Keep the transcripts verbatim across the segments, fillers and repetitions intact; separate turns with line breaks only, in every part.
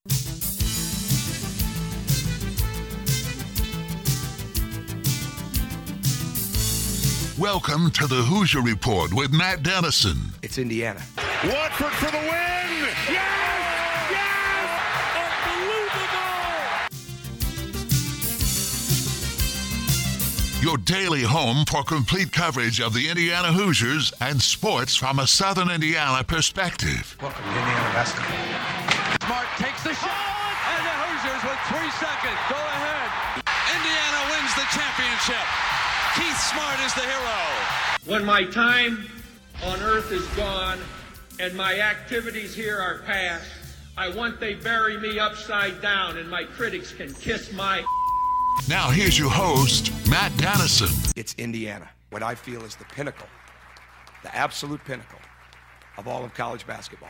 Welcome to the Hoosier Report with Matt Dennison.
It's Indiana.
Watford for the win! Yes! Yes! Unbelievable!
Your daily home for complete coverage of the Indiana Hoosiers and sports from a Southern Indiana perspective.
Welcome to Indiana basketball.
Smart takes the shot, and the Hoosiers with three seconds go ahead. Indiana wins the championship. Keith Smart is the hero.
When my time on earth is gone and my activities here are past, I want they bury me upside down and my critics can kiss my...
Now here's your host, Matt Dennison.
It's Indiana, what I feel is the pinnacle, the absolute pinnacle of all of college basketball.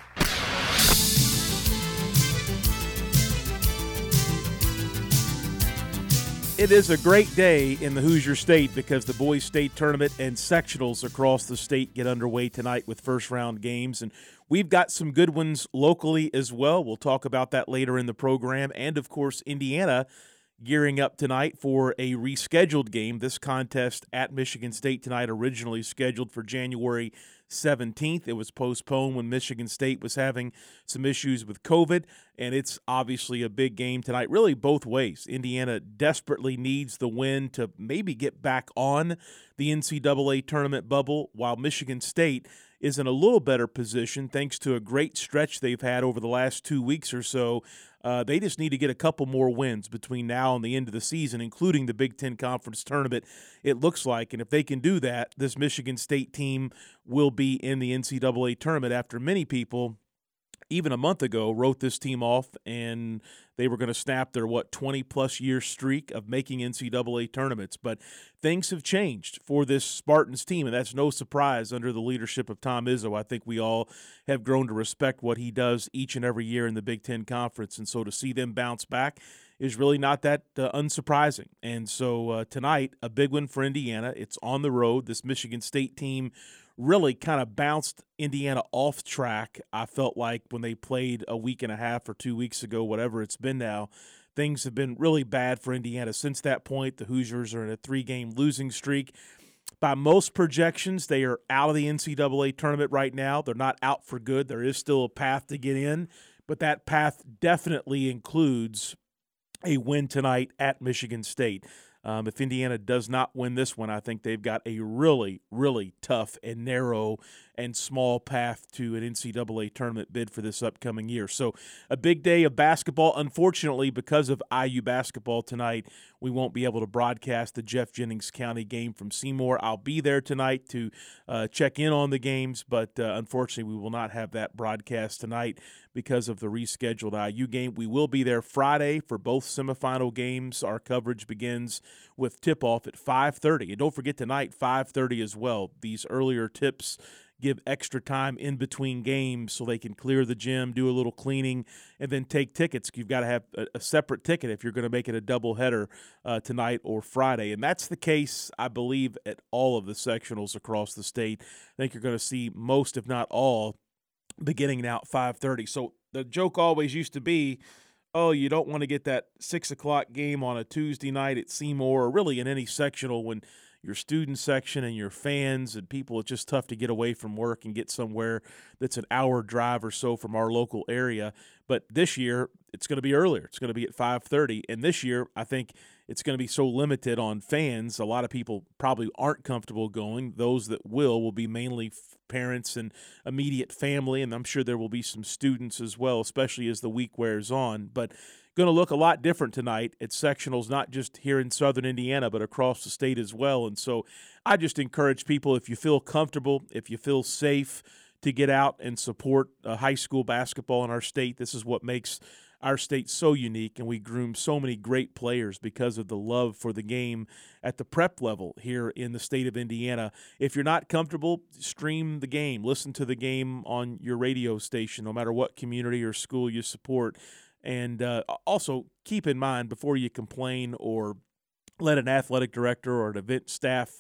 It is a great day in the Hoosier State because the boys state tournament and sectionals across the state get underway tonight with first-round games, and we've got some good ones locally as well. We'll talk about that later in the program, and, of course, Indiana gearing up tonight for a rescheduled game. This contest at Michigan State tonight, originally scheduled for January seventeenth. It was postponed when Michigan State was having some issues with COVID, and it's obviously a big game tonight, really both ways. Indiana desperately needs the win to maybe get back on the N C double A tournament bubble, while Michigan State is in a little better position thanks to a great stretch they've had over the last two weeks or so. Uh, they just need to get a couple more wins between now and the end of the season, including the Big Ten Conference Tournament, it looks like. And if they can do that, this Michigan State team will be in the N C double A tournament after many people, even a month ago, wrote this team off, and they were going to snap their, what, twenty-plus year streak of making N C double A tournaments. But things have changed for this Spartans team, and that's no surprise under the leadership of Tom Izzo. I think we all have grown to respect what he does each and every year in the Big Ten Conference, and so to see them bounce back is really not that uh, unsurprising. And so uh, tonight, a big win for Indiana. It's on the road. This Michigan State team really kind of bounced Indiana off track, I felt like, when they played a week and a half or two weeks ago, whatever it's been now. Things have been really bad for Indiana since that point. The Hoosiers are in a three-game losing streak. By most projections, they are out of the N C double A tournament right now. They're not out for good. There is still a path to get in, but that path definitely includes a win tonight at Michigan State. Um, if Indiana does not win this one, I think they've got a really, really tough and narrow and small path to an N C double A tournament bid for this upcoming year. So a big day of basketball. Unfortunately, because of I U basketball tonight, we won't be able to broadcast the Jeff Jennings County game from Seymour. I'll be there tonight to uh, check in on the games, but uh, unfortunately we will not have that broadcast tonight because of the rescheduled I U game. We will be there Friday for both semifinal games. Our coverage begins with tip-off at five thirty. And don't forget tonight, five thirty as well. These earlier tips give extra time in between games so they can clear the gym, do a little cleaning, and then take tickets. You've got to have a, a separate ticket if you're going to make it a doubleheader uh, tonight or Friday. And that's the case, I believe, at all of the sectionals across the state. I think you're going to see most, if not all, beginning now at five thirty. So the joke always used to be, oh, you don't want to get that six o'clock game on a Tuesday night at Seymour, or really in any sectional when your student section and your fans and people, it's just tough to get away from work and get somewhere that's an hour drive or so from our local area. But this year, it's going to be earlier. It's going to be at five thirty. And this year, I think it's going to be so limited on fans. A lot of people probably aren't comfortable going. Those that will will be mainly parents and immediate family, and I'm sure there will be some students as well, especially as the week wears on. But going to look a lot different tonight at sectionals, not just here in southern Indiana, but across the state as well. And so I just encourage people, if you feel comfortable, if you feel safe, to get out and support uh, high school basketball in our state. This is what makes our state so unique, and we groom so many great players because of the love for the game at the prep level here in the state of Indiana. If you're not comfortable, stream the game. Listen to the game on your radio station, no matter what community or school you support. And uh, also keep in mind, before you complain or let an athletic director or an event staff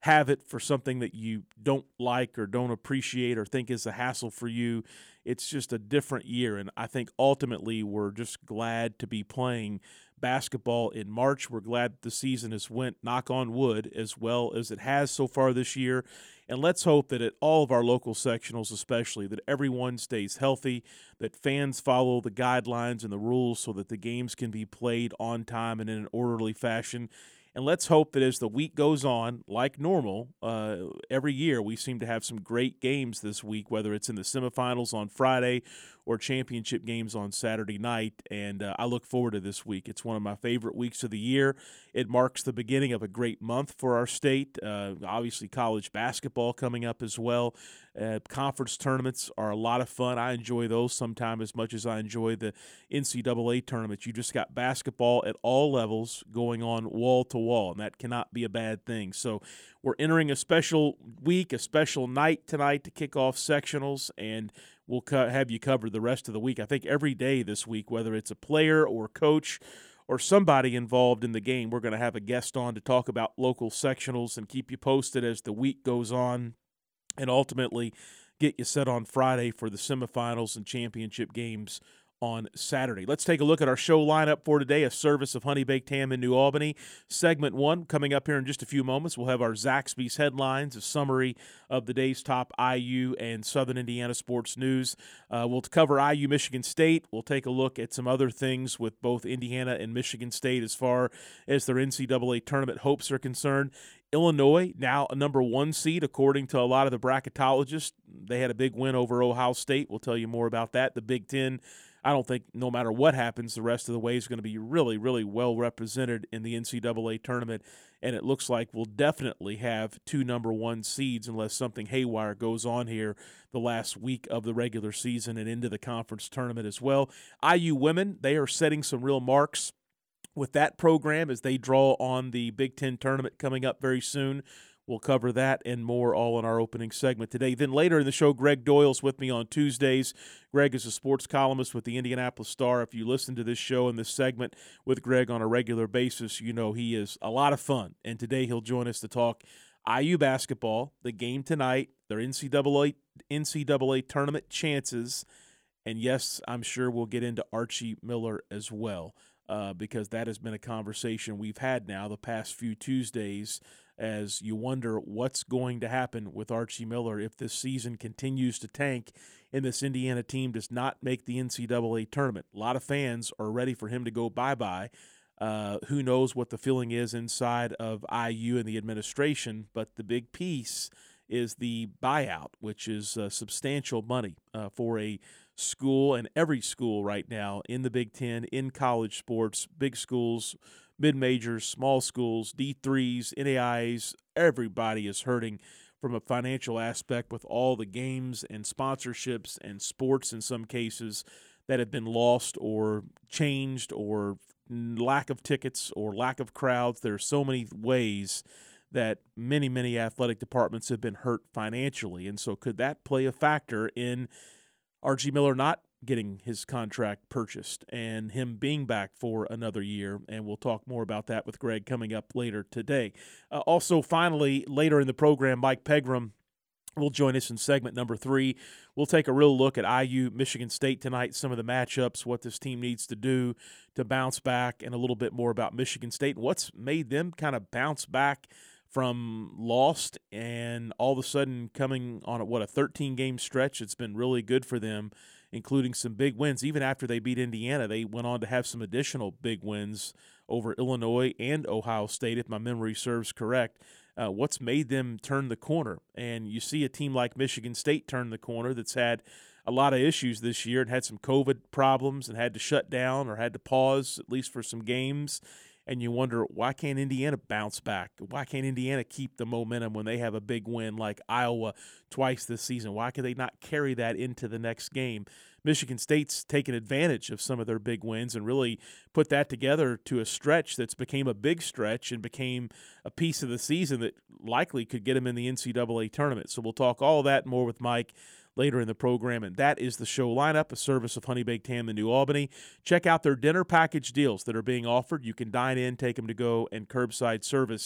have it for something that you don't like or don't appreciate or think is a hassle for you. It's just a different year, and I think ultimately we're just glad to be playing basketball in March. We're glad the season has went, knock on wood, as well as it has so far this year. And let's hope that at all of our local sectionals especially, that everyone stays healthy, that fans follow the guidelines and the rules so that the games can be played on time and in an orderly fashion. And let's hope that as the week goes on, like normal, uh, every year we seem to have some great games this week, whether it's in the semifinals on Friday or championship games on Saturday night. And uh, I look forward to this week. It's one of my favorite weeks of the year. It marks the beginning of a great month for our state. Uh, obviously, college basketball coming up as well. Uh, conference tournaments are a lot of fun. I enjoy those sometimes as much as I enjoy the N C double A tournaments. You just got basketball at all levels going on wall to wall, and that cannot be a bad thing. So we're entering a special week, a special night tonight to kick off sectionals, and we'll co- have you covered the rest of the week. I think every day this week, whether it's a player or coach or somebody involved in the game, we're going to have a guest on to talk about local sectionals and keep you posted as the week goes on, and ultimately get you set on Friday for the semifinals and championship games on Saturday. Let's take a look at our show lineup for today, a service of Honey Baked Ham in New Albany. Segment one coming up here in just a few moments. We'll have our Zaxby's headlines, a summary of the day's top I U and Southern Indiana sports news. Uh, we'll cover I U Michigan State. We'll take a look at some other things with both Indiana and Michigan State as far as their N C double A tournament hopes are concerned. Illinois, now a number one seed, according to a lot of the bracketologists. They had a big win over Ohio State. We'll tell you more about that. The Big Ten, I don't think no matter what happens, the rest of the way is going to be really, really well represented in the N C double A tournament, and it looks like we'll definitely have two number one seeds unless something haywire goes on here the last week of the regular season and into the conference tournament as well. I U women, they are setting some real marks with that program as they draw on the Big Ten tournament coming up very soon. We'll cover that and more all in our opening segment today. Then later in the show, Greg Doyle's with me on Tuesdays. Greg is a sports columnist with the Indianapolis Star. If you listen to this show and this segment with Greg on a regular basis, you know he is a lot of fun. And today he'll join us to talk I U basketball, the game tonight, their N C double A, N C double A tournament chances, and yes, I'm sure we'll get into Archie Miller as well. Uh, because that has been a conversation we've had now the past few Tuesdays as you wonder what's going to happen with Archie Miller if this season continues to tank and this Indiana team does not make the N C double A tournament. A lot of fans are ready for him to go bye-bye. Uh, who knows what the feeling is inside of I U and the administration, but the big piece is the buyout, which is uh, substantial money uh, for a school and every school right now in the Big Ten, in college sports, big schools, mid-majors, small schools, D threes, N A Is. Everybody is hurting from a financial aspect with all the games and sponsorships and sports in some cases that have been lost or changed or lack of tickets or lack of crowds. There are so many ways that many, many athletic departments have been hurt financially. And so could that play a factor in Archie Miller not getting his contract purchased and him being back for another year? And we'll talk more about that with Greg coming up later today. Uh, also, finally, later in the program, Mike Pegram will join us in segment number three. We'll take a real look at I U Michigan State tonight, some of the matchups, what this team needs to do to bounce back, and a little bit more about Michigan State and what's made them kind of bounce back from lost and all of a sudden coming on, a, what, a thirteen-game stretch. It's been really good for them, including some big wins. Even after they beat Indiana, they went on to have some additional big wins over Illinois and Ohio State, if my memory serves correct. Uh, what's made them turn the corner? And you see a team like Michigan State turn the corner that's had a lot of issues this year and had some COVID problems and had to shut down or had to pause, at least for some games. And you wonder, why can't Indiana bounce back? Why can't Indiana keep the momentum when they have a big win like Iowa twice this season? Why can they not carry that into the next game? Michigan State's taken advantage of some of their big wins and really put that together to a stretch that's became a big stretch and became a piece of the season that likely could get them in the N C double A tournament. So we'll talk all that and more with Mike later in the program, and that is the show lineup, a service of Honey Baked Ham in New Albany. Check out their dinner package deals that are being offered. You can dine in, take them to go, and curbside service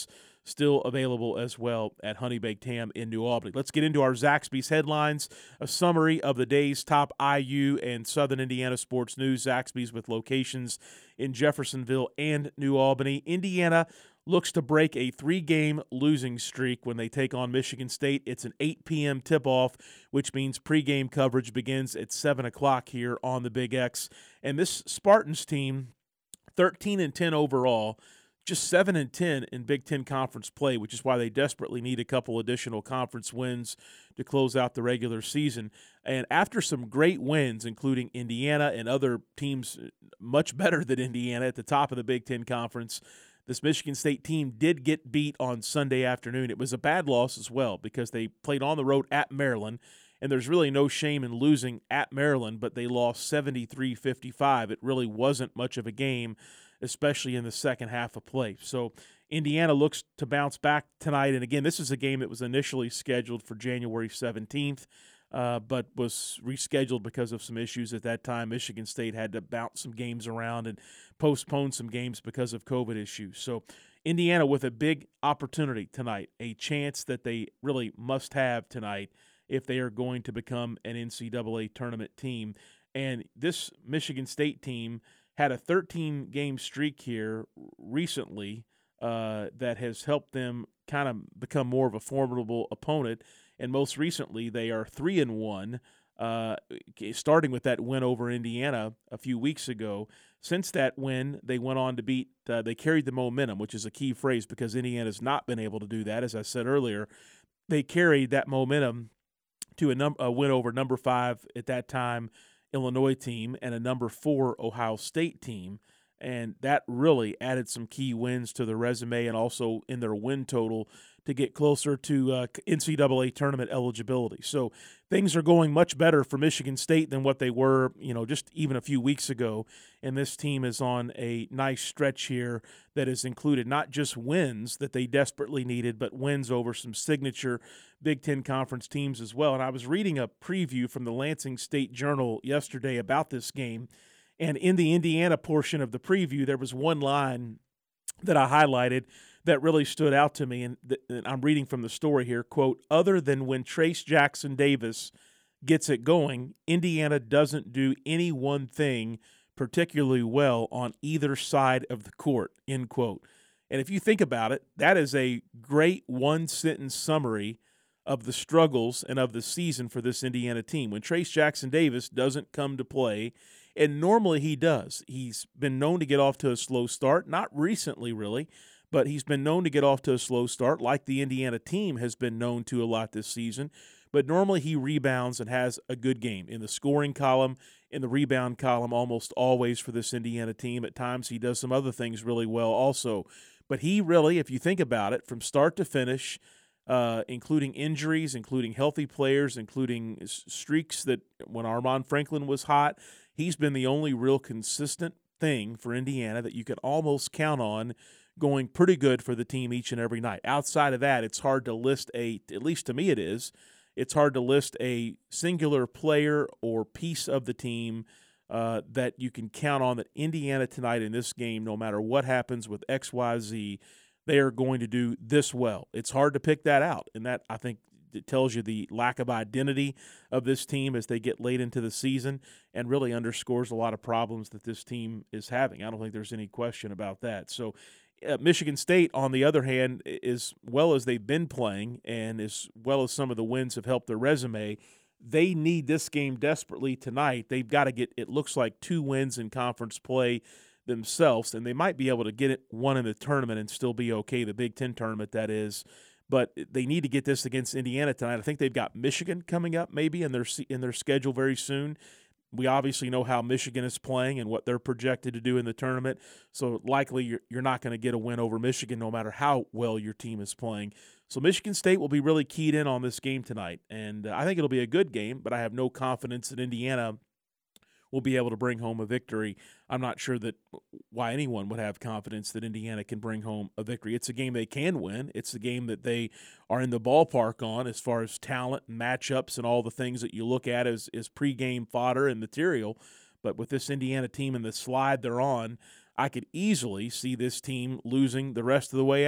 still available as well at Honey Baked Ham in New Albany. Let's get into our Zaxby's headlines, a summary of the day's top I U and Southern Indiana sports news. Zaxby's with locations in Jeffersonville and New Albany. Indiana looks to break a three-game losing streak when they take on Michigan State. It's an eight p.m. tip-off, which means pregame coverage begins at seven o'clock here on the Big X. And this Spartans team, thirteen and ten overall, just seven and ten in Big Ten Conference play, which is why they desperately need a couple additional conference wins to close out the regular season. And after some great wins, including Indiana and other teams much better than Indiana at the top of the Big Ten Conference, this Michigan State team did get beat on Sunday afternoon. It was a bad loss as well because they played on the road at Maryland, and there's really no shame in losing at Maryland, but they lost seventy-three fifty-five. It really wasn't much of a game, especially in the second half of play. So Indiana looks to bounce back tonight, and again, this is a game that was initially scheduled for January seventeenth, uh, but was rescheduled because of some issues at that time. Michigan State had to bounce some games around and postpone some games because of COVID issues. So Indiana with a big opportunity tonight, a chance that they really must have tonight if they are going to become an N C double A tournament team. And this Michigan State team had a thirteen-game streak here recently uh, that has helped them kind of become more of a formidable opponent. And most recently, they are three and one, uh, starting with that win over Indiana a few weeks ago. Since that win, they went on to beat. Uh, they carried the momentum, which is a key phrase because Indiana's not been able to do that. As I said earlier, they carried that momentum to a, num- a win over number five at that time Illinois team and a number four Ohio State team, and that really added some key wins to their resume and also in their win total to get closer to uh, N C double A tournament eligibility. So things are going much better for Michigan State than what they were, you know, just even a few weeks ago. And this team is on a nice stretch here that has included not just wins that they desperately needed, but wins over some signature Big Ten Conference teams as well. And I was reading a preview from the Lansing State Journal yesterday about this game, and in the Indiana portion of the preview, there was one line that I highlighted that really stood out to me, and, th- and I'm reading from the story here, quote, "Other than when Trace Jackson Davis gets it going, Indiana doesn't do any one thing particularly well on either side of the court," end quote. And if you think about it, that is a great one-sentence summary of the struggles and of the season for this Indiana team. When Trace Jackson Davis doesn't come to play, and normally he does, he's been known to get off to a slow start, not recently really, but he's been known to get off to a slow start like the Indiana team has been known to a lot this season. But normally he rebounds and has a good game in the scoring column, in the rebound column almost always for this Indiana team. At times he does some other things really well also. But he really, if you think about it, from start to finish, uh, including injuries, including healthy players, including streaks that when Armand Franklin was hot, he's been the only real consistent thing for Indiana that you can almost count on going pretty good for the team each and every night. Outside of that, it's hard to list a, at least to me it is, it's hard to list a singular player or piece of the team uh, that you can count on that Indiana tonight in this game, no matter what happens with X Y Z, they are going to do this well. It's hard to pick that out, and that, I think, it tells you the lack of identity of this team as they get late into the season and really underscores a lot of problems that this team is having. I don't think there's any question about that. So uh, Michigan State, on the other hand, as well as they've been playing and as well as some of the wins have helped their resume, they need this game desperately tonight. They've got to get, it looks like, two wins in conference play themselves, and they might be able to get it one in the tournament and still be okay, the Big Ten tournament, that is. But they need to get this against Indiana tonight. I think they've got Michigan coming up maybe in their in their schedule very soon. We obviously know how Michigan is playing and what they're projected to do in the tournament. So likely you're, you're not going to get a win over Michigan no matter how well your team is playing. So Michigan State will be really keyed in on this game tonight. And uh, I think it'll be a good game, but I have no confidence that Indiana will be able to bring home a victory. I'm not sure that why anyone would have confidence that Indiana can bring home a victory. It's a game they can win. It's a game that they are in the ballpark on as far as talent and matchups and all the things that you look at as, as pregame fodder and material. But with this Indiana team and the slide they're on, I could easily see this team losing the rest of the way out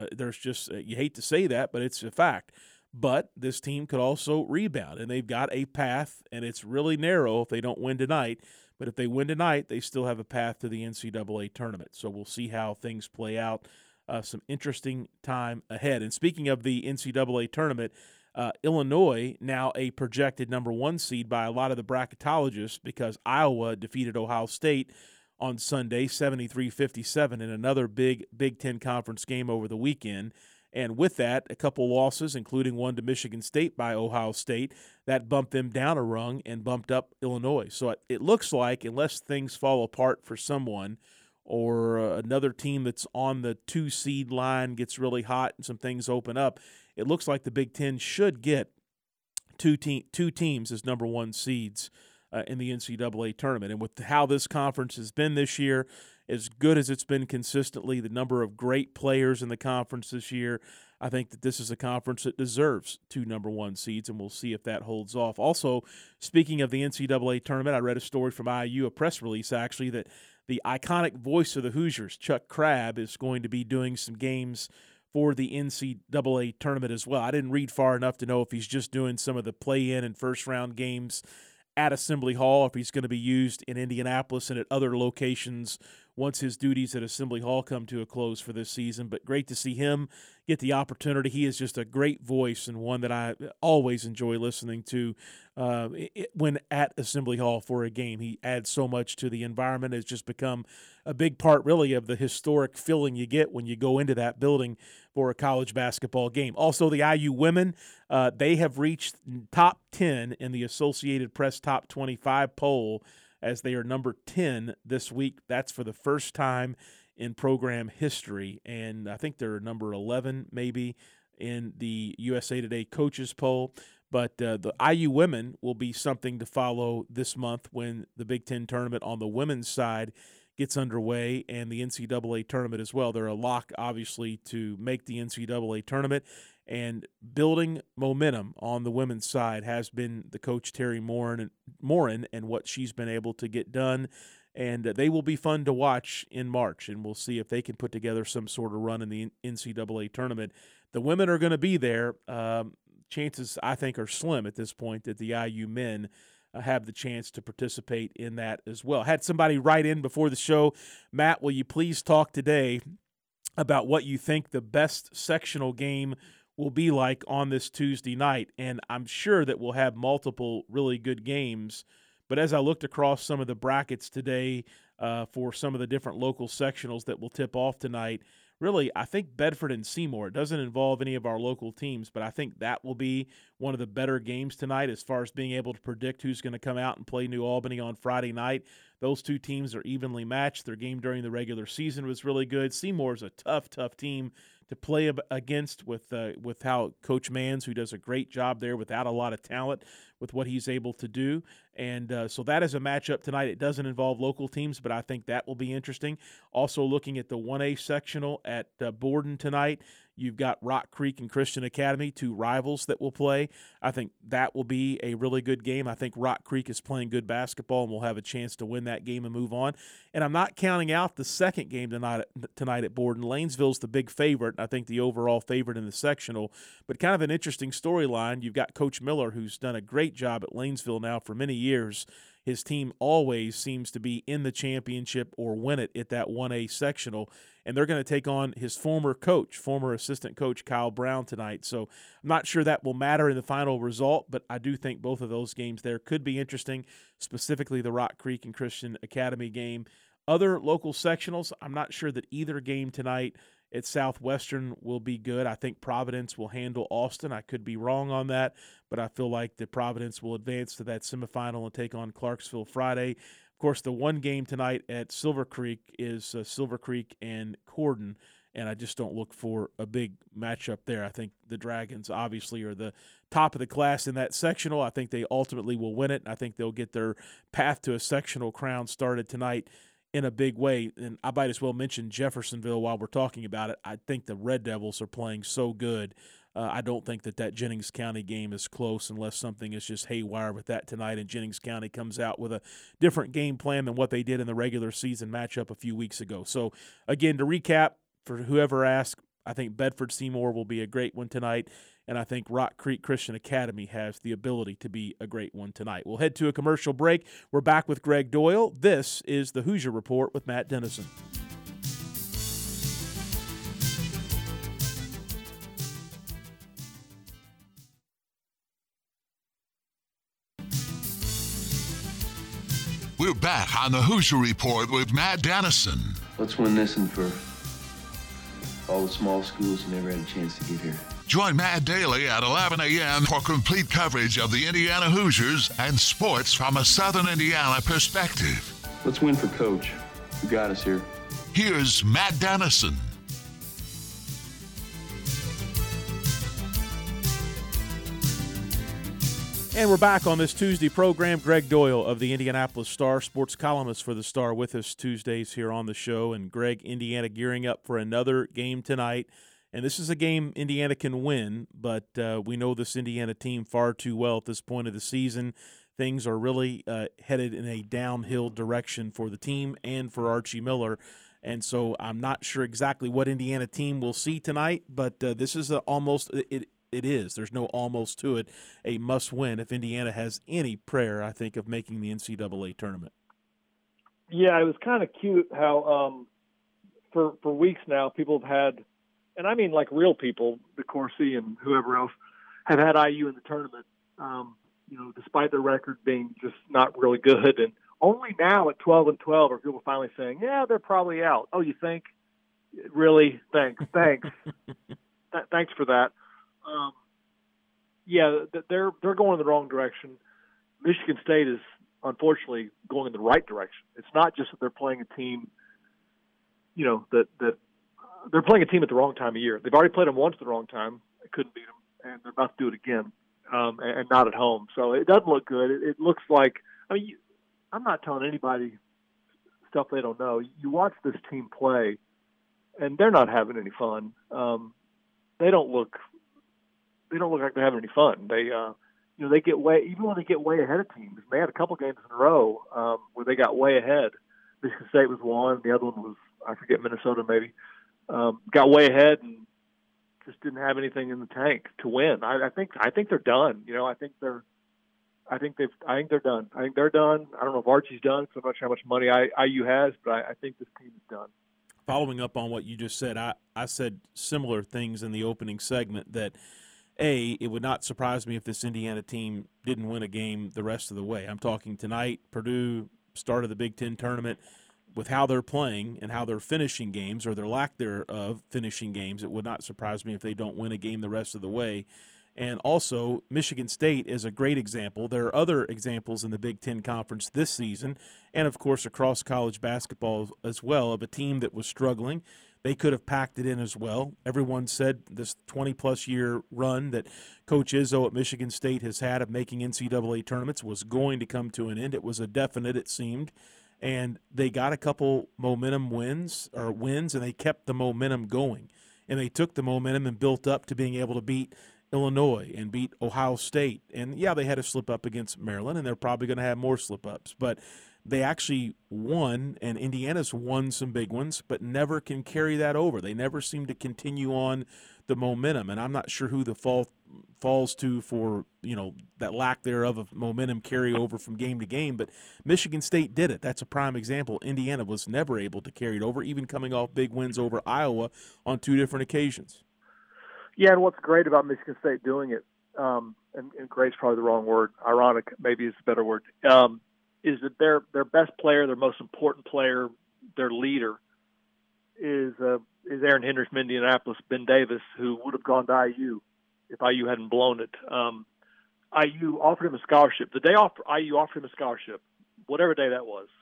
Uh, there's just uh, you hate to say that, but it's a fact. But this team could also rebound, and they've got a path, and it's really narrow if they don't win tonight. But if they win tonight, they still have a path to the N C double A tournament. So we'll see how things play out. Uh, some interesting time ahead. And speaking of the N C double A tournament, uh, Illinois now a projected number one seed by a lot of the bracketologists because Iowa defeated Ohio State on Sunday, seventy-three fifty-seven, in another big Big Ten Conference game over the weekend. And with that, a couple losses, including one to Michigan State by Ohio State, that bumped them down a rung and bumped up Illinois. So it, it looks like, unless things fall apart for someone or uh, another team that's on the two-seed line gets really hot and some things open up, it looks like the Big Ten should get two, te- two teams as number one seeds uh, in the N C double A tournament. And with how this conference has been this year, as good as it's been consistently, the number of great players in the conference this year, I think that this is a conference that deserves two number one seeds, and we'll see if that holds off. Also, speaking of the N C double A tournament, I read a story from I U, a press release actually, that the iconic voice of the Hoosiers, Chuck Crabb, is going to be doing some games for the N C double A tournament as well. I didn't read far enough to know if he's just doing some of the play-in and first-round games at Assembly Hall, if he's going to be used in Indianapolis and at other locations once his duties at Assembly Hall come to a close for this season. But great to see him get the opportunity. He is just a great voice and one that I always enjoy listening to uh, it, when at Assembly Hall for a game. He adds so much to the environment. It's just become a big part, really, of the historic feeling you get when you go into that building for a college basketball game. Also, the I U women, uh, they have reached top ten in the Associated Press Top twenty-five poll, as they are number ten this week. That's for the first time in program history, and I think they're number eleven maybe in the U S A Today coaches poll. But uh, the I U women will be something to follow this month when the Big Ten tournament on the women's side gets underway, and the N C double A tournament as well. They're a lock, obviously, to make the N C double A tournament. And building momentum on the women's side has been the coach Terry Morin, Morin and what she's been able to get done. And they will be fun to watch in March, and we'll see if they can put together some sort of run in the N C double A tournament. The women are going to be there. Um, chances, I think, are slim at this point that the I U men uh, have the chance to participate in that as well. Had somebody write in before the show, Matt, will you please talk today about what you think the best sectional game will be like on this Tuesday night? And I'm sure that we'll have multiple really good games. But as I looked across some of the brackets today uh, for some of the different local sectionals that will tip off tonight, really, I think Bedford and Seymour, it doesn't involve any of our local teams, but I think that will be one of the better games tonight as far as being able to predict who's going to come out and play New Albany on Friday night. Those two teams are evenly matched. Their game during the regular season was really good. Seymour's a tough, tough team to play against with uh, with how Coach Mans, who does a great job there without a lot of talent, with what he's able to do. And uh, so that is a matchup tonight. It doesn't involve local teams, but I think that will be interesting. Also looking at the one A sectional at uh, Borden tonight, you've got Rock Creek and Christian Academy, two rivals that will play. I think that will be a really good game. I think Rock Creek is playing good basketball and will have a chance to win that game and move on. And I'm not counting out the second game tonight, tonight at Borden. Lanesville's the big favorite, and I think the overall favorite in the sectional. But kind of an interesting storyline. You've got Coach Miller, who's done a great job at Lanesville now for many years. His team always seems to be in the championship or win it at that one A sectional, and they're going to take on his former coach, former assistant coach Kyle Brown tonight. So I'm not sure that will matter in the final result, but I do think both of those games there could be interesting, specifically the Rock Creek and Christian Academy game. Other local sectionals, I'm not sure that either game tonight at Southwestern will be good. I think Providence will handle Austin. I could be wrong on that, but I feel like that Providence will advance to that semifinal and take on Clarksville Friday. Of course, the one game tonight at Silver Creek is uh, Silver Creek and Corden, and I just don't look for a big matchup there. I think the Dragons obviously are the top of the class in that sectional. I think they ultimately will win it, and I think they'll get their path to a sectional crown started tonight in a big way. And I might as well mention Jeffersonville while we're talking about it. I think the Red Devils are playing so good. Uh, I don't think that that Jennings County game is close unless something is just haywire with that tonight and Jennings County comes out with a different game plan than what they did in the regular season matchup a few weeks ago. So, again, to recap, for whoever asked, I think Bedford Seymour will be a great one tonight, and I think Rock Creek Christian Academy has the ability to be a great one tonight. We'll head to a commercial break. We're back with Greg Doyle. This is the Hoosier Report with Matt Dennison.
We're back on the Hoosier Report with Matt Dennison.
Let's win this one for all the small schools who never had a chance to get here.
Join Matt daily at eleven a.m. for complete coverage of the Indiana Hoosiers and sports from a Southern Indiana perspective.
Let's win for Coach, who got us here.
Here's Matt Dennison.
And we're back on this Tuesday program. Greg Doyle of the Indianapolis Star, sports columnist for the Star, with us Tuesdays here on the show. And Greg, Indiana gearing up for another game tonight. And this is a game Indiana can win, but uh, we know this Indiana team far too well at this point of the season. Things are really uh, headed in a downhill direction for the team and for Archie Miller. And so I'm not sure exactly what Indiana team we'll see tonight, but uh, this is a almost it, – It is. There's no almost to it. A must-win if Indiana has any prayer, I think, of making the N C double A tournament.
Yeah, it was kind of cute how um, for for weeks now people have had, and I mean like real people, the Corsi and whoever else, have had I U in the tournament. Um, you know, despite their record being just not really good, and only now at twelve and twelve are people finally saying, "Yeah, they're probably out." Oh, you think? Really? Thanks, thanks, Th- thanks for that. Um, yeah, they're they're going in the wrong direction. Michigan State is unfortunately going in the right direction. It's not just that they're playing a team, you know, that that uh, they're playing a team at the wrong time of year. They've already played them once at the wrong time. They couldn't beat them, and they're about to do it again, um, and, and not at home. So it doesn't look good. It, it looks like I mean, you, I'm not telling anybody stuff they don't know. You watch this team play, and they're not having any fun. Um, they don't look. They don't look like they're having any fun. They, uh, you know, they get way even when they get way ahead of teams. They had a couple games in a row um, where they got way ahead. Michigan State was one. The other one was I forget Minnesota maybe. Um, got way ahead and just didn't have anything in the tank to win. I, I think I think they're done. You know, I think they're. I think they've. I think they're done. I think they're done. I don't know if Archie's done. So I'm not sure how much money I, I U has, but I, I think this team is done.
Following up on what you just said, I, I said similar things in the opening segment that. A, it would not surprise me if this Indiana team didn't win a game the rest of the way. I'm talking tonight, Purdue, start of the Big Ten tournament, with how they're playing and how they're finishing games or their lack thereof finishing games, it would not surprise me if they don't win a game the rest of the way. And also, Michigan State is a great example. There are other examples in the Big Ten Conference this season and, of course, across college basketball as well of a team that was struggling. They could have packed it in as well. Everyone said this twenty-plus year run that Coach Izzo at Michigan State has had of making N C double A tournaments was going to come to an end. It was a definite, it seemed. And they got a couple momentum wins or wins, and they kept the momentum going. And they took the momentum and built up to being able to beat Illinois and beat Ohio State. And, yeah, they had a slip-up against Maryland, and they're probably going to have more slip-ups. But they actually won, and Indiana's won some big ones, but never can carry that over. They never seem to continue on the momentum, and I'm not sure who the fall falls to for, you know, that lack thereof of momentum carry over from game to game, but Michigan State did it. That's a prime example. Indiana was never able to carry it over, even coming off big wins over Iowa on two different occasions.
Yeah, and what's great about Michigan State doing it, um, and, and great's probably the wrong word, ironic maybe is a better word, um, is that their their best player, their most important player, their leader is uh, is Aaron Henry from Indianapolis, Ben Davis, who would have gone to I U if I U hadn't blown it. Um, I U offered him a scholarship. The day offer, I U offered him a scholarship, whatever day that was.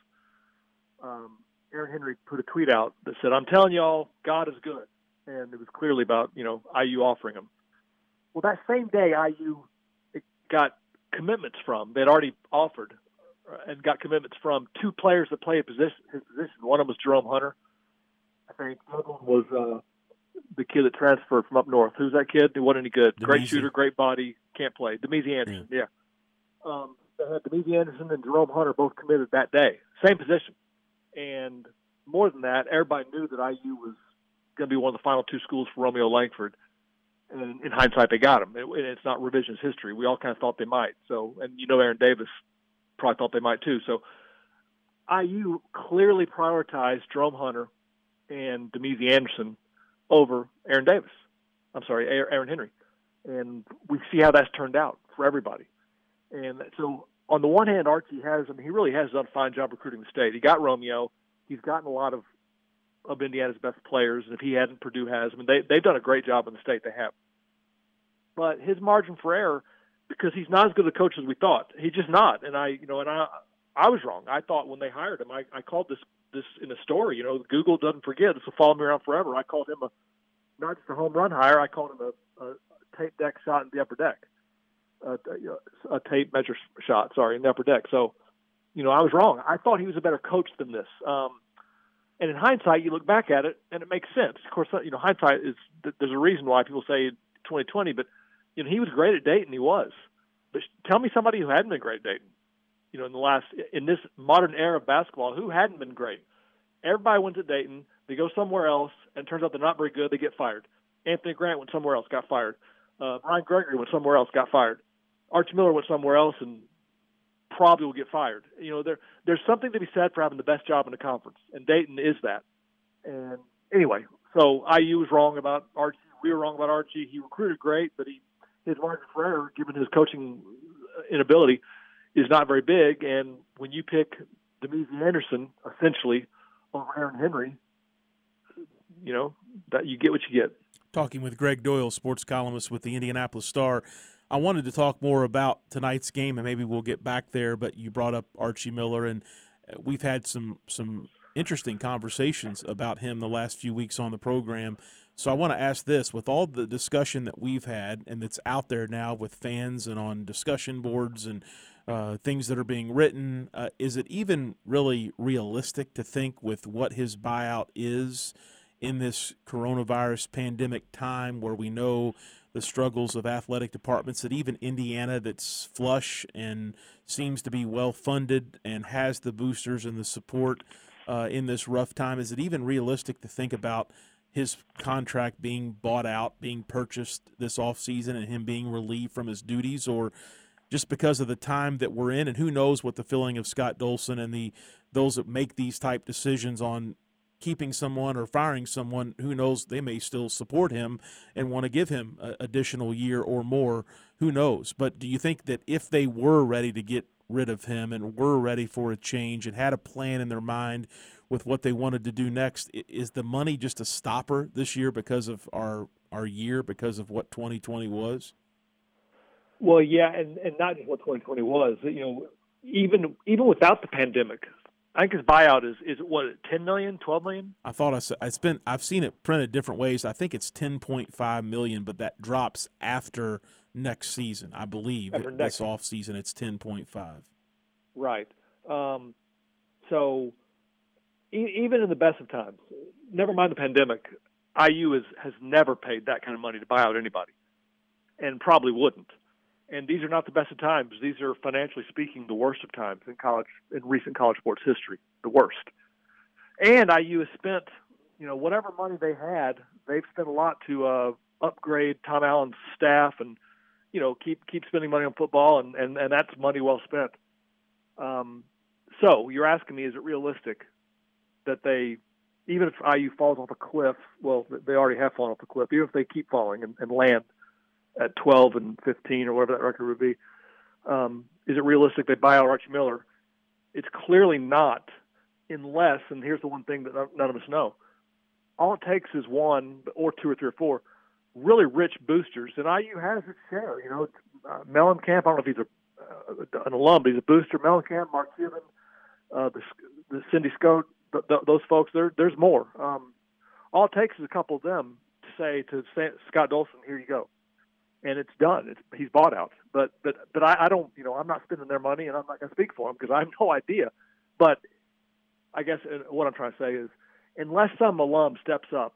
Um, Aaron Henry put a tweet out that said, "I'm telling y'all, God is good," and it was clearly about you know I U offering him. Well, that same day, I U got commitments from. They'd already offered. And got commitments from two players that play a position, his position. One of them was Jerome Hunter. I think the other one was uh, the kid that transferred from up north. Who's that kid? He wasn't any good. Demezi. Great shooter, great body, can't play. Demezi Anderson, yeah. yeah. Um, they had Demezi Anderson and Jerome Hunter both committed that day. Same position. And more than that, everybody knew that I U was going to be one of the final two schools for Romeo Langford. And in hindsight, they got him. It, it's not revisionist history. We all kind of thought they might. So, and you know, Aaron Davis probably thought they might too. So, I U clearly prioritized Jerome Hunter and Demezy Anderson over Aaron Davis. I'm sorry, Aaron Henry. And we see how that's turned out for everybody. And so, on the one hand, Archie has, I mean, he really has done a fine job recruiting the state. He got Romeo. He's gotten a lot of, of Indiana's best players. And if he hadn't, Purdue has. I mean, they, they've done a great job in the state. They have. But his margin for error, because he's not as good a coach as we thought. He's just not. And I, you know, and I, I was wrong. I thought when they hired him, I, I called this this in a story. You know, Google doesn't forget. This will follow me around forever. I called him a not just a home run hire. I called him a, a tape deck shot in the upper deck. A, a tape measure shot, sorry, in the upper deck. So, you know, I was wrong. I thought he was a better coach than this. Um, and in hindsight, you look back at it, and it makes sense. Of course, you know, hindsight is there's a reason why people say twenty twenty, but you know, he was great at Dayton. He was. But tell me somebody who hadn't been great at Dayton. You know, in the last in this modern era of basketball, who hadn't been great? Everybody went to Dayton. They go somewhere else, and it turns out they're not very good. They get fired. Anthony Grant went somewhere else, got fired. Uh, Brian Gregory went somewhere else, got fired. Archie Miller went somewhere else and probably will get fired. You know, there there's something to be said for having the best job in the conference, and Dayton is that. And anyway, so I U was wrong about Archie. We were wrong about Archie. He recruited great, but he his margin for error, given his coaching inability, is not very big. And when you pick Demezy Anderson, essentially, over Aaron Henry, you know, that you get what you get.
Talking with Greg Doyle, sports columnist with the Indianapolis Star. I wanted to talk more about tonight's game, and maybe we'll get back there, but you brought up Archie Miller, and we've had some some interesting conversations about him the last few weeks on the program. So I want to ask this, with all the discussion that we've had and that's out there now with fans and on discussion boards and uh, things that are being written, uh, is it even really realistic to think with what his buyout is in this coronavirus pandemic time where we know the struggles of athletic departments, that even Indiana, that's flush and seems to be well-funded and has the boosters and the support uh, in this rough time, is it even realistic to think about his contract being bought out, being purchased this offseason, and him being relieved from his duties? Or just because of the time that we're in, and who knows what the feeling of Scott Dolson and the those that make these type decisions on keeping someone or firing someone, who knows, they may still support him and want to give him an additional year or more, who knows. But do you think that if they were ready to get rid of him and were ready for a change and had a plan in their mind with what they wanted to do next, is the money just a stopper this year because of our our year, because of what twenty twenty was?
Well, yeah, and, and not just what twenty twenty was. You know, even even without the pandemic, I think his buyout is is what, ten million, twelve million?
I thought I I spent I've seen it printed different ways. I think it's ten point five million, but that drops after next season. I believe
after
this
next.
off season it's ten point five.
Right. Um, so e- even in the best of times, never mind the pandemic, I U is, has never paid that kind of money to buy out anybody, and probably wouldn't. And these are not the best of times. These are, financially speaking, the worst of times in college, in recent college sports history, the worst. And I U has spent, you know, whatever money they had, they've spent a lot to uh, upgrade Tom Allen's staff and, you know, keep keep spending money on football, and, and, and that's money well spent. Um, so you're asking me, is it realistic that they, even if I U falls off a cliff, well, they already have fallen off a cliff, even if they keep falling and, and land at twelve and fifteen or whatever that record would be, um, is it realistic they buy out Archie Miller? It's clearly not, unless, and here's the one thing that none of us know, all it takes is one or two or three or four really rich boosters, and I U has its share. You know, uh, Mellencamp, I don't know if he's a, uh, an alum, but he's a booster. Mellencamp, Mark Cuban, uh, the, the Cindy Scote, the, the, those folks, there, there's more. Um, all it takes is a couple of them to say to say, Scott Dolson, here you go. And it's done. It's, he's bought out. But but but I, I don't, you know, I'm not spending their money, and I'm not going to speak for them because I have no idea. But I guess what I'm trying to say is, unless some alum steps up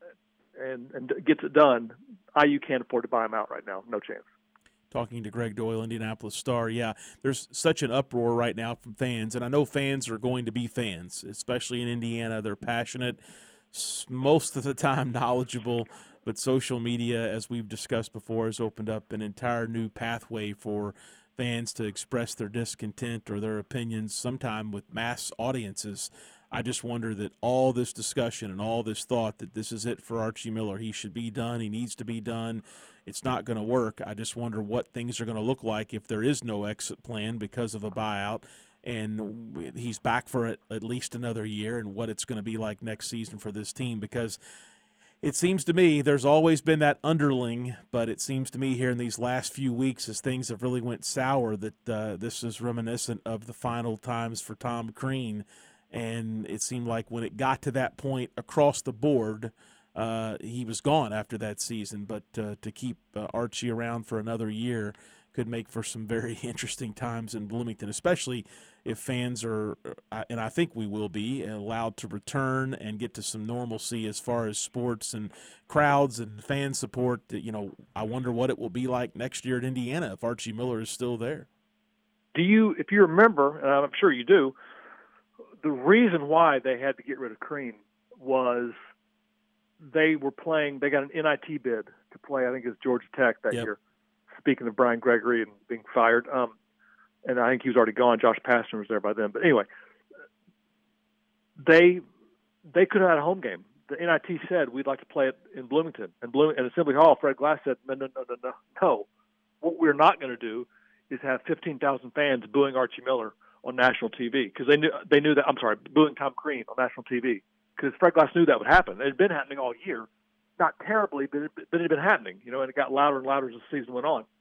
and, and gets it done, I U can't afford to buy him out right now. No chance.
Talking to Greg Doyle, Indianapolis Star. Yeah, there's such an uproar right now from fans, and I know fans are going to be fans, especially in Indiana. They're passionate. most of the time knowledgeable, but social media, as we've discussed before, has opened up an entire new pathway for fans to express their discontent or their opinions, sometime with mass audiences. I just wonder that all this discussion and all this thought that this is it for Archie Miller, he should be done, he needs to be done, it's not going to work. I just wonder what things are going to look like if there is no exit plan because of a buyout and he's back for at, at least another year, and what it's going to be like next season for this team, because it seems to me there's always been that underling, but it seems to me here in these last few weeks as things have really went sour that uh, this is reminiscent of the final times for Tom Crean. And it seemed like when it got to that point across the board, uh, he was gone after that season. But uh, to keep uh, Archie around for another year could make for some very interesting times in Bloomington, especially if fans are, and I think we will be, allowed to return and get to some normalcy as far as sports and crowds and fan support. You know, I wonder what it will be like next year at Indiana if Archie Miller is still there.
Do you, if you remember, and I'm sure you do, the reason why they had to get rid of Crean was they were playing, they got an N I T bid to play, I think it was Georgia Tech that
yep.
year. Speaking of Brian Gregory and being fired, um, and I think he was already gone. Josh Pastner was there by then. But anyway, they they could have had a home game. The N I T said, we'd like to play it in Bloomington. And Bloom- and Assembly Hall, Fred Glass said, no, no, no, no, no, no. What we're not going to do is have fifteen thousand fans booing Archie Miller on national T V, because they knew they knew that. I'm sorry, booing Tom Crean on national T V, because Fred Glass knew that would happen. It had been happening all year, not terribly, but it, but it had been happening, you know, and it got louder and louder as the season went on.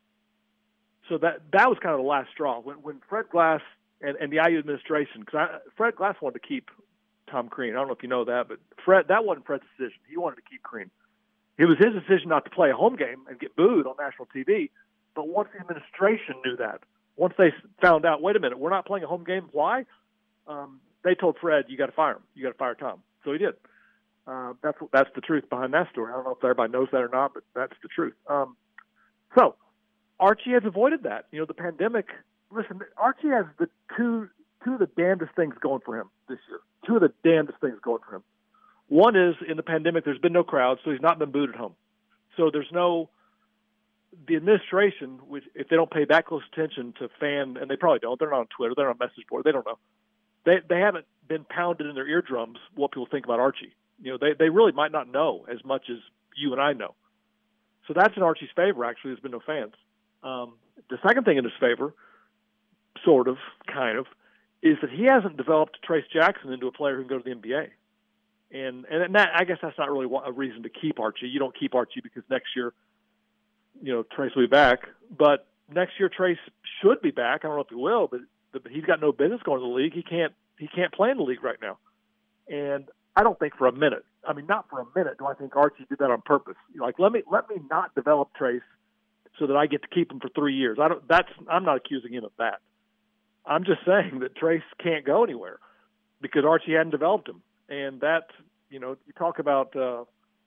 So that that was kind of the last straw when when Fred Glass and, and the I U administration, because Fred Glass wanted to keep Tom Crean. I don't know if you know that, but Fred that wasn't Fred's decision. He wanted to keep Crean. It was his decision not to play a home game and get booed on national T V. But once the administration knew that, once they found out, wait a minute, we're not playing a home game. Why? Um, they told Fred, you got to fire him. You got to fire Tom. So he did. Uh, that's that's the truth behind that story. I don't know if everybody knows that or not, but that's the truth. Um, so Archie has avoided that. You know, the pandemic. Listen, Archie has the two two of the damnedest things going for him this year. Two of the damnedest things going for him. One is in the pandemic, there's been no crowd, so he's not been booed at home. So there's no. The administration, which if they don't pay that close attention to fan, and they probably don't, they're not on Twitter, they're on message board, they don't know. They they haven't been pounded in their eardrums what people think about Archie. You know, they they really might not know as much as you and I know. So that's in Archie's favor. Actually, there's been no fans. Um, the second thing in his favor, sort of, kind of, is that he hasn't developed Trace Jackson into a player who can go to the N B A. And and that, I guess that's not really a reason to keep Archie. You don't keep Archie because next year, you know, Trace will be back. But next year, Trace should be back. I don't know if he will, but, but he's got no business going to the league. He can't he can't play in the league right now. And I don't think for a minute. I mean, not for a minute do I think Archie did that on purpose. Like, let me let me not develop Trace so that I get to keep him for three years. I don't. That's I'm not accusing him of that. I'm just saying that Trace can't go anywhere because Archie hadn't developed him. And that, you know, you talk about uh,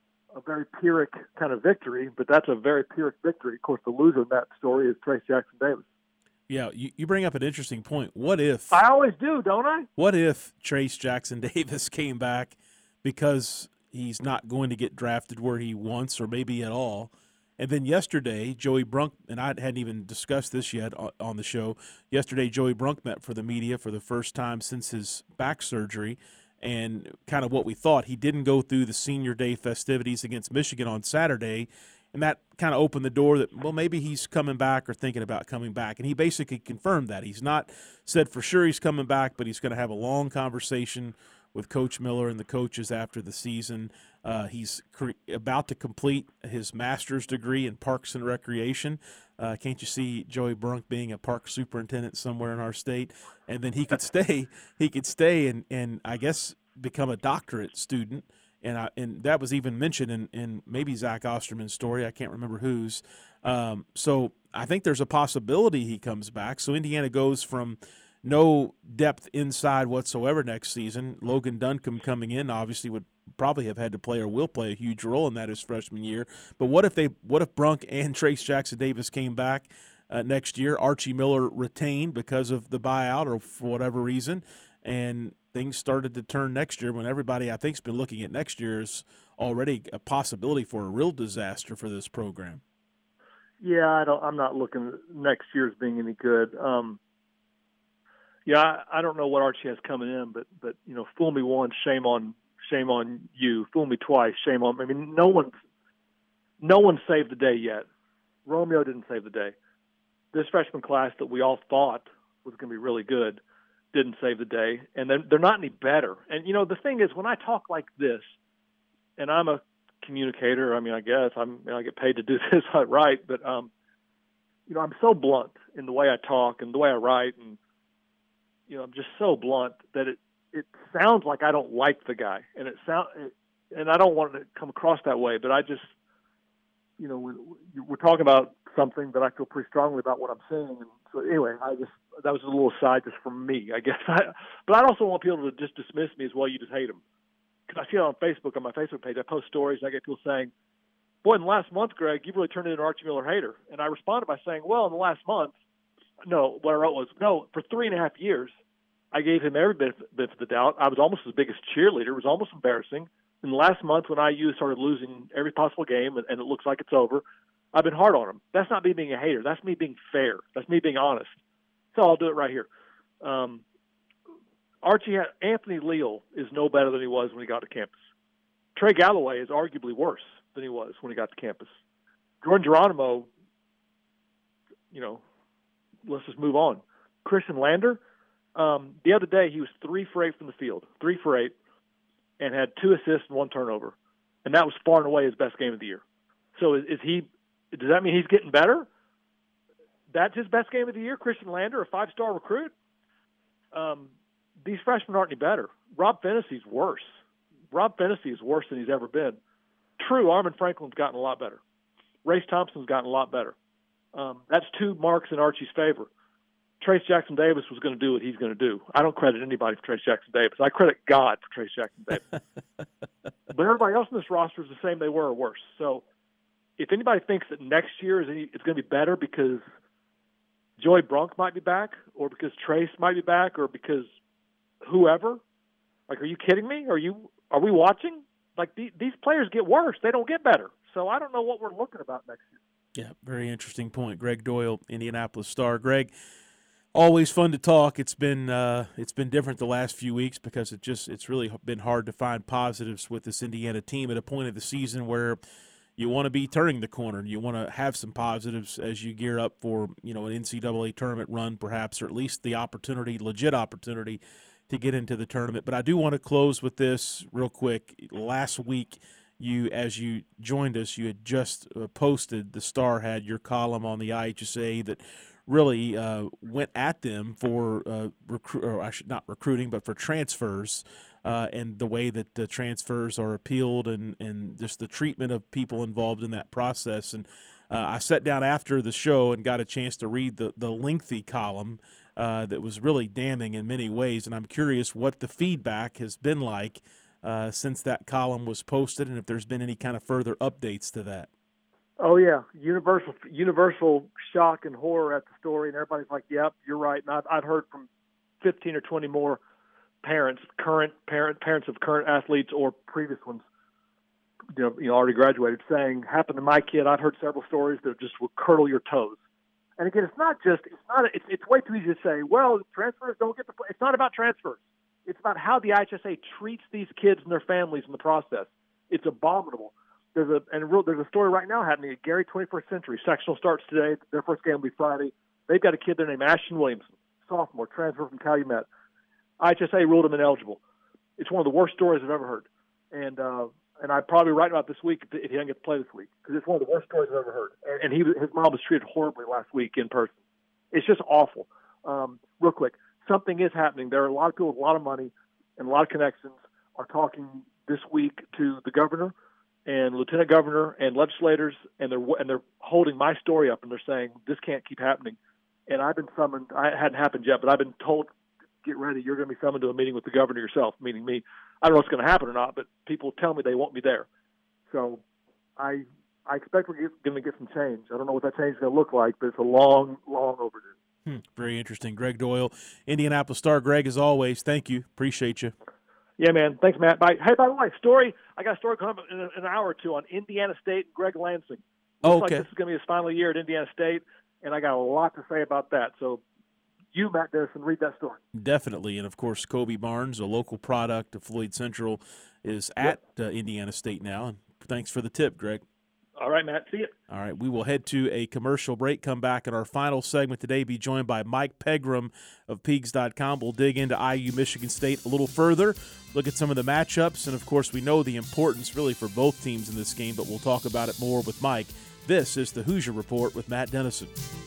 a very Pyrrhic kind of victory, but that's a very Pyrrhic victory. Of course, the loser in that story is Trace Jackson Davis.
Yeah, you, you bring up an interesting point. What if –
I always do, don't I?
What if Trace Jackson Davis came back because he's not going to get drafted where he wants or maybe at all? And then yesterday, Joey Brunk, and I hadn't even discussed this yet on the show, yesterday Joey Brunk met for the media for the first time since his back surgery, and kind of what we thought. He didn't go through the senior day festivities against Michigan on Saturday, and that kind of opened the door that, well, maybe he's coming back or thinking about coming back. And he basically confirmed that. He's not said for sure he's coming back, but he's going to have a long conversation with Coach Miller and the coaches after the season. Uh, he's cre- about to complete his master's degree in Parks and Recreation. Uh, can't you see Joey Brunk being a park superintendent somewhere in our state? And then he could stay. He could stay and, and I guess become a doctorate student. And I, and that was even mentioned in, in maybe Zach Osterman's story. I can't remember whose. Um, so I think there's a possibility he comes back. So Indiana goes from no depth inside whatsoever next season. Logan Duncombe coming in obviously would probably have had to play or will play a huge role in that his freshman year. But what if they, what if Brunk and Trace Jackson Davis came back uh, next year? Archie Miller retained because of the buyout or for whatever reason, and things started to turn next year when everybody, I think, has been looking at next year as already a possibility for a real disaster for this program.
Yeah, I don't, I'm not looking at next year as being any good. Um, yeah, I, I don't know what Archie has coming in, but, but you know, fool me once, shame on shame on you. Fool me twice, shame on – I mean, no one, no one saved the day yet. Romeo didn't save the day. This freshman class that we all thought was going to be really good didn't save the day, and then they're not any better. And, you know, the thing is, when I talk like this, and I'm a communicator, I mean, I guess I'm, you know, I get paid to do this, right? But, um, you know, I'm so blunt in the way I talk and the way I write, and, you know, I'm just so blunt that it, it sounds like I don't like the guy, and it sound, and I don't want it to come across that way, but I just, you know, we're talking about something that I feel pretty strongly about what I'm saying. And so anyway, I just, that was a little aside just from me, I guess. I, but I also want people to just dismiss me as well. You just hate them. Because I see it on Facebook, on my Facebook page. I post stories, and I get people saying, boy, in the last month, Greg, you've really turned into an Archie Miller hater. And I responded by saying, well, in the last month, no, what I wrote was, no, for three and a half years, I gave him every bit of the doubt. I was almost his biggest cheerleader. It was almost embarrassing. In the last month, when I U started losing every possible game, and, and it looks like it's over, I've been hard on him. That's not me being a hater. That's me being fair. That's me being honest. So I'll do it right here. Um, Archie, Anthony Leal is no better than he was when he got to campus. Trey Galloway is arguably worse than he was when he got to campus. Jordan Geronimo, you know, let's just move on. Christian Lander, um, the other day he was three for eight from the field, three for eight, and had two assists and one turnover. And that was far and away his best game of the year. So is, is he – does that mean he's getting better? That's his best game of the year, Christian Lander, a five-star recruit? Um, these freshmen aren't any better. Rob Fennessy's worse. Rob Fennessy is worse than he's ever been. True, Armin Franklin's gotten a lot better. Race Thompson's gotten a lot better. Um, that's two marks in Archie's favor. Trace Jackson Davis was going to do what he's going to do. I don't credit anybody for Trace Jackson Davis. I credit God for Trace Jackson Davis. But everybody else in this roster is the same they were or worse. So if anybody thinks that next year is any, it's going to be better because Joey Brunk might be back, or because Trace might be back, or because whoever, like, are you kidding me? Are you? Are we watching? Like, the, these players get worse. They don't get better. So I don't know what we're looking about next year.
Yeah, very interesting point. Greg Doyle, Indianapolis Star. Greg, always fun to talk. It's been uh, it's been different the last few weeks because it just it's really been hard to find positives with this Indiana team at a point of the season where you want to be turning the corner. You want to have some positives as you gear up for, you know, an N C double A tournament run, perhaps, or at least the opportunity, legit opportunity, to get into the tournament. But I do want to close with this real quick. Last week, you, as you joined us, you had just uh, posted, the Star had your column on the I H S A that really uh, went at them for uh, recruit, or I should not recruiting, but for transfers. Uh, and the way that the transfers are appealed, and, and just the treatment of people involved in that process. And uh, I sat down after the show and got a chance to read the, the lengthy column uh, that was really damning in many ways. And I'm curious what the feedback has been like uh, since that column was posted, and if there's been any kind of further updates to that.
Oh, yeah. Universal universal shock and horror at the story, and everybody's like, yep, you're right. And I've, I've heard from fifteen or twenty more parents, current parent, parents of current athletes or previous ones, you know, you know, already graduated, saying, happened to my kid. I've heard several stories that just will curdle your toes. And again, it's not just, it's not, it's, it's way too easy to say, well, transfers don't get the play. It's not about transfers. It's about how the I H S A treats these kids and their families in the process. It's abominable. There's a, and real, there's a story right now happening at Gary twenty-first Century. Sectional starts today. Their first game will be Friday. They've got a kid there named Ashton Williamson, sophomore, transfer from Calumet. I H S A ruled him ineligible. It's one of the worst stories I've ever heard. And uh, and I'd probably write about this week if he doesn't get to play this week, because it's one of the worst stories I've ever heard. And, and he his mom was treated horribly last week in person. It's just awful. Um, real quick, something is happening. There are a lot of people with a lot of money and a lot of connections are talking this week to the governor and lieutenant governor and legislators, and they're and they're holding my story up, and they're saying this can't keep happening. And I've been summoned. I it hadn't happened yet, but I've been told, get ready, you're going to be summoned to a meeting with the governor yourself, meaning me. I don't know if it's going to happen or not, but people tell me they won't be there. So I I expect we're going to get some change. I don't know what that change is going to look like, but it's a long, long overdue.
Hmm, very interesting. Greg Doyle, Indianapolis Star. Greg, as always, thank you. Appreciate you.
Yeah, man. Thanks, Matt. Bye. Hey, by the way, story. I got a story coming up in an hour or two on Indiana State and Greg Lansing. Looks
oh, okay.
like this is going to be his final year at Indiana State, and I got a lot to say about that. So you, Matt Dennison, read that story.
Definitely. And, of course, Kobe Barnes, a local product of Floyd Central, is at yep. uh, Indiana State now. And thanks for the tip, Greg.
All right, Matt. See you.
All right, we will head to a commercial break, come back in our final segment today, be joined by Mike Pegram of Peegs dot com. We'll dig into I U Michigan State a little further, look at some of the matchups, and, of course, we know the importance really for both teams in this game, but we'll talk about it more with Mike. This is the Hoosier Report with Matt Dennison.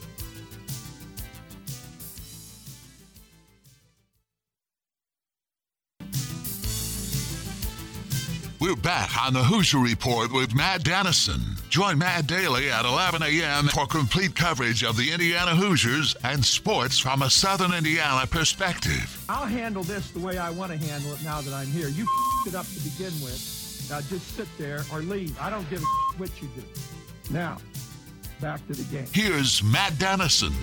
We're back on the Hoosier Report with Matt Dennison. Join Matt daily at eleven a.m. for complete coverage of the Indiana Hoosiers and sports from a Southern Indiana perspective.
I'll handle this the way I want to handle it now that I'm here. You f***ed it up to begin with. Now just sit there or leave. I don't give a f- what you do. Now, back to the game.
Here's Matt Dennison.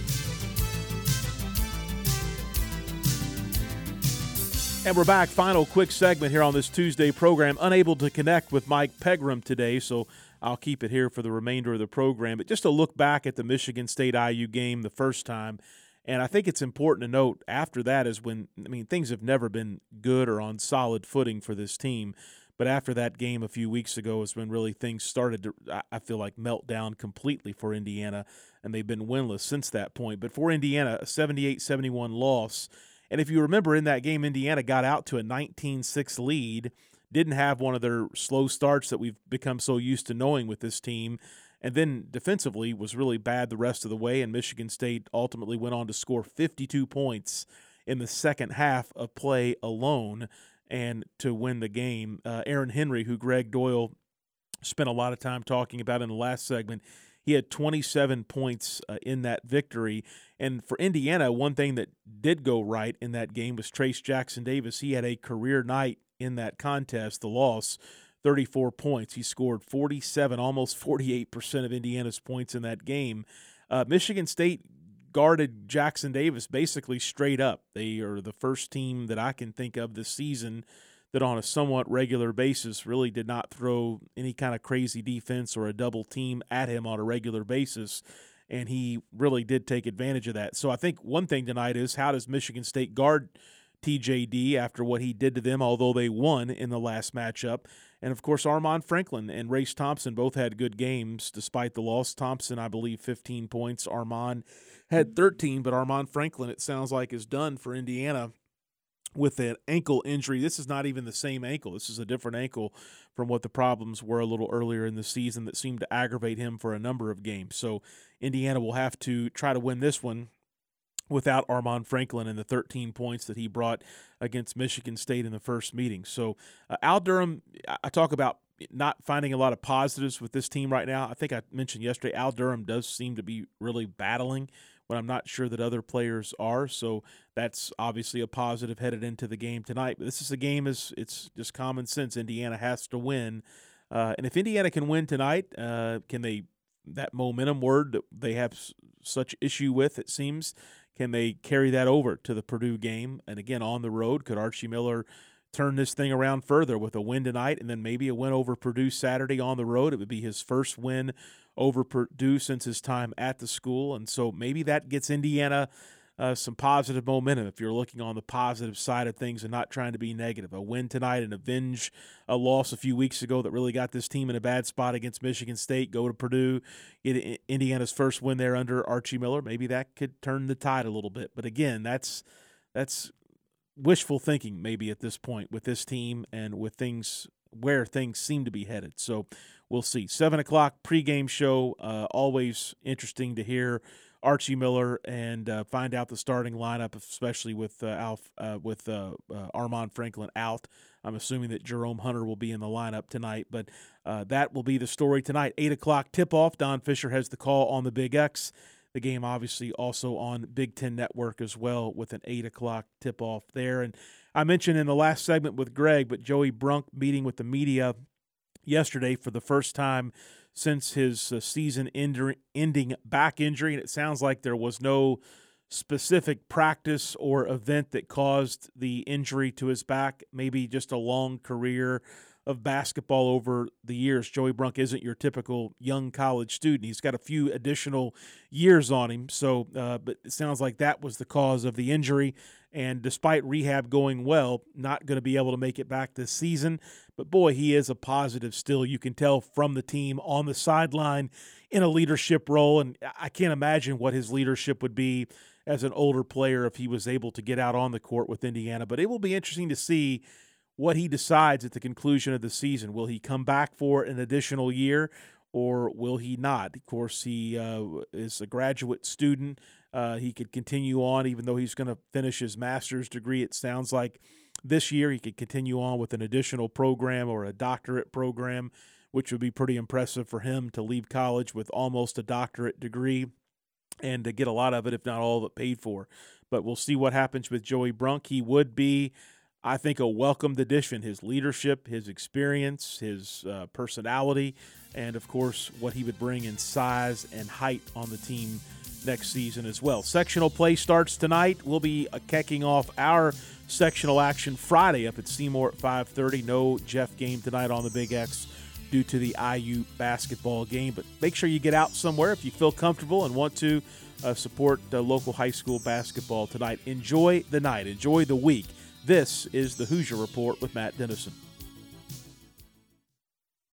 And we're back. Final quick segment here on this Tuesday program. Unable to connect with Mike Pegram today, so I'll keep it here for the remainder of the program. But just to look back at the Michigan State I U game the first time, and I think it's important to note after that is when, I mean, things have never been good or on solid footing for this team. But after that game a few weeks ago is when really things started to, I feel like, melt down completely for Indiana, and they've been winless since that point. But for Indiana, a seventy-eight seventy-one loss. And if you remember in that game, Indiana got out to a nineteen six lead, didn't have one of their slow starts that we've become so used to knowing with this team, and then defensively was really bad the rest of the way, and Michigan State ultimately went on to score fifty-two points in the second half of play alone and to win the game. Uh, Aaron Henry, who Greg Doyle spent a lot of time talking about in the last segment, he had twenty-seven points uh, in that victory. And for Indiana, one thing that did go right in that game was Trace Jackson-Davis. He had a career night in that contest, the loss, thirty-four points. He scored forty-seven, almost forty-eight percent of Indiana's points in that game. Uh, Michigan State guarded Jackson-Davis basically straight up. They are the first team that I can think of this season that on a somewhat regular basis really did not throw any kind of crazy defense or a double team at him on a regular basis, and he really did take advantage of that. So I think one thing tonight is how does Michigan State guard T J D after what he did to them, although they won in the last matchup. And, of course, Armaan Franklin and Race Thompson both had good games despite the loss. Thompson, I believe, fifteen points. Armaan had thirteen, but Armaan Franklin, it sounds like, is done for Indiana with an ankle injury. This is not even the same ankle. This is a different ankle from what the problems were a little earlier in the season that seemed to aggravate him for a number of games. So Indiana will have to try to win this one without Armaan Franklin and the thirteen points that he brought against Michigan State in the first meeting. So uh, Al Durham, I talk about not finding a lot of positives with this team right now. I think I mentioned yesterday, Al Durham does seem to be really battling when I'm not sure that other players are. So that's obviously a positive headed into the game tonight. But this is a game, is it's just common sense. Indiana has to win. Uh, and if Indiana can win tonight, uh, can they, that momentum word that they have s- such issue with, it seems, can they carry that over to the Purdue game? And again, on the road, could Archie Miller turn this thing around further with a win tonight and then maybe a win over Purdue Saturday on the road? It would be his first win over Purdue since his time at the school. And so maybe that gets Indiana uh, some positive momentum if you're looking on the positive side of things and not trying to be negative. A win tonight and avenge a loss a few weeks ago that really got this team in a bad spot against Michigan State. Go to Purdue, get Indiana's first win there under Archie Miller. Maybe that could turn the tide a little bit. But again, that's that's wishful thinking maybe at this point with this team and with things where things seem to be headed. So we'll see. Seven o'clock pregame show. Uh, always interesting to hear Archie Miller and uh, find out the starting lineup, especially with uh, Alf, uh, with uh, uh, Armaan Franklin out. I'm assuming that Jerome Hunter will be in the lineup tonight, but uh, that will be the story tonight. Eight o'clock tip-off. Don Fisher has the call on the Big X. The game obviously also on Big Ten Network as well with an eight o'clock tip-off there. And I mentioned in the last segment with Greg, but Joey Brunk meeting with the media yesterday for the first time since his uh, season ending back injury, and it sounds like there was no specific practice or event that caused the injury to his back, maybe just a long career of basketball over the years. Joey Brunk isn't your typical young college student. He's got a few additional years on him, so uh, but it sounds like that was the cause of the injury. And despite rehab going well, not going to be able to make it back this season. But, boy, he is a positive still. You can tell from the team on the sideline in a leadership role, and I can't imagine what his leadership would be as an older player if he was able to get out on the court with Indiana. But it will be interesting to see what he decides at the conclusion of the season. Will he come back for an additional year, or will he not? Of course, he uh, is a graduate student. Uh, he could continue on, even though he's going to finish his master's degree. It sounds like this year he could continue on with an additional program or a doctorate program, which would be pretty impressive for him to leave college with almost a doctorate degree and to get a lot of it, if not all of it, paid for. But we'll see what happens with Joey Brunk. He would be, I think, a welcomed addition. His leadership, his experience, his uh, personality, and, of course, what he would bring in size and height on the team next season as well. Sectional play starts tonight. We'll be uh, kicking off our sectional action Friday up at Seymour at five thirty. No Jeff game tonight on the Big X due to the I U basketball game. But make sure you get out somewhere if you feel comfortable and want to uh, support uh, local high school basketball tonight. Enjoy the night. Enjoy the week. This is the Hoosier Report with Matt Dennison.